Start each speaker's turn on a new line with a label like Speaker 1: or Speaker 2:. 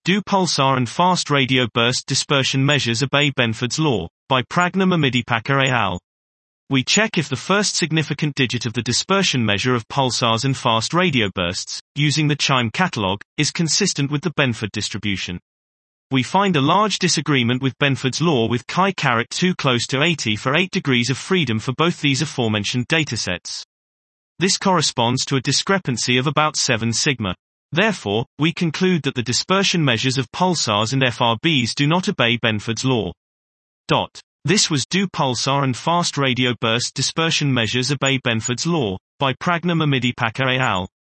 Speaker 1: Do pulsar and fast radio burst dispersion measures obey Benford's law? By Pragna Mamidipaka et al. We check if the first significant digit of the dispersion measure of pulsars and fast radio bursts, using the CHIME catalog, is consistent with the Benford distribution. We find a large disagreement with Benford's law with chi-2 close to 80 for 8 degrees of freedom for both these aforementioned datasets. This corresponds to a discrepancy of about 7 sigma. Therefore, we conclude that the dispersion measures of pulsars and FRBs do not obey Benford's law. This was Do pulsar and fast radio burst dispersion measures obey Benford's law? By Pragna Mamidipaka et al.